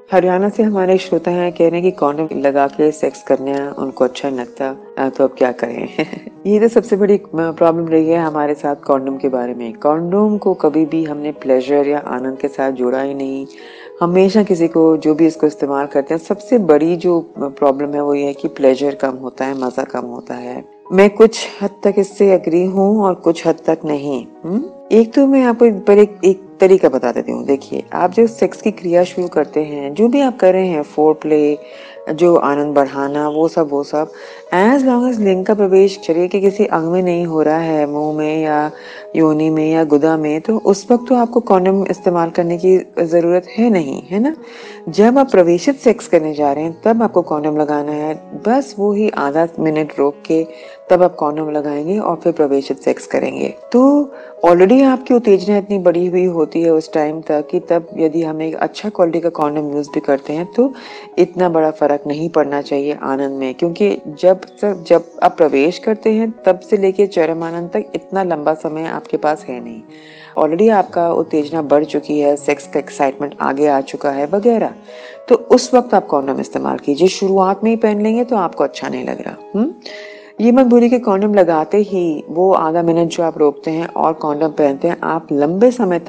हरियाणा से हमारे श्रोता हैं, कह रहे हैं कि कॉन्डोम लगा के सेक्स करने उनको अच्छा नहीं लगता, तो अब क्या करें। ये तो सबसे बड़ी प्रॉब्लम रही है हमारे साथ कॉन्डोम के बारे में। कॉन्डोम को कभी भी हमने प्लेजर या आनंद के साथ जोड़ा ही नहीं। हमेशा किसी को जो भी इसको इस्तेमाल करते हैं, सबसे बड़ी जो प्रॉब्लम है वो ये है कि प्लेजर कम होता है, मजा कम होता है। मैं कुछ हद तक इससे एग्री हूँ और कुछ हद तक नहीं। एक तो मैं आपको पर एक तरीका बता देती हूँ। देखिए, आप जो सेक्स की क्रिया शुरू करते हैं, जो भी आप कर रहे हैं, फोर प्ले, जो आनंद बढ़ाना, वो सब एज लॉन्ग एज लिंग का प्रवेश शरीर के किसी अंग में नहीं हो रहा है, मुंह में या योनि में या गुदा में, तो उस वक्त तो आपको कॉन्डोम इस्तेमाल करने की जरूरत है नहीं, है ना। जब आप प्रवेशित सेक्स करने जा रहे हैं तब आपको कॉन्डोम लगाना है। बस वो ही आधा मिनट रोक के तब आप कॉन्डोम लगाएंगे और फिर प्रवेशित सेक्स करेंगे। तो ऑलरेडी आपकी उत्तेजना इतनी बढ़ी हुई होती है उस टाइम तक कि तब यदि हम एक अच्छा क्वालिटी का कॉन्डोम यूज भी करते हैं तो इतना बड़ा फर्क नहीं पड़ना चाहिए आनंद में, क्योंकि जब आप प्रवेश करते हैं तब से लेके चरम आनंद तक इतना लंबा समय आपके पास है नहीं। ऑलरेडी आपका उत्तेजना बढ़ चुकी है, सेक्स का एक्साइटमेंट आगे आ चुका है वगैरह। तो उस वक्त आप कॉन्डोम इस्तेमाल कीजिए। शुरुआत में ही पहन लेंगे तो आपको अच्छा नहीं लग रहा। ये मत भूलिए कि कॉन्डोम लगाते ही वो आधा मिनट जो आप रोकते हैं और कॉन्डोम पहनते हैं, आप लंबे समय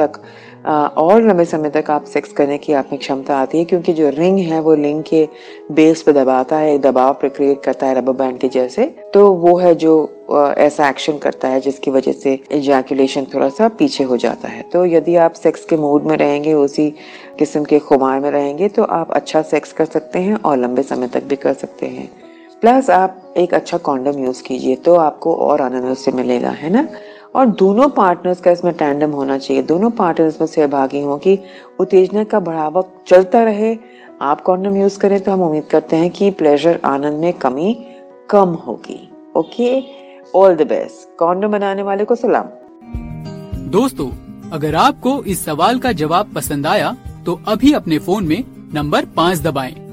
तक आप सेक्स करने की आप में क्षमता आती है, क्योंकि जो रिंग है वो लिंग के बेस पे दबाता है, दबाव क्रिएट करता है रबर बैंड के जैसे। तो वो है जो ऐसा एक्शन करता है जिसकी वजह से इजैकुलेशन थोड़ा सा पीछे हो जाता है। तो यदि आप सेक्स के मूड में रहेंगे, उसी किस्म के खुमार में रहेंगे, तो आप अच्छा सेक्स कर सकते हैं और लंबे समय तक भी कर सकते हैं। प्लस आप एक अच्छा कॉन्डोम यूज कीजिए तो आपको और आनंद उससे मिलेगा, है ना। और दोनों पार्टनर्स का इसमें टैंडम होना चाहिए, दोनों पार्टनर्स में सहभागी हों कि उत्तेजना का बढ़ावा चलता रहे। आप कॉन्डोम यूज करें तो हम उम्मीद करते हैं कि प्लेजर आनंद में कमी कम होगी। Okay, all the best. Condom बनाने वाले को सलाम। दोस्तों, अगर आपको इस सवाल का जवाब पसंद आया तो अभी अपने फोन में नंबर 5 दबाएं।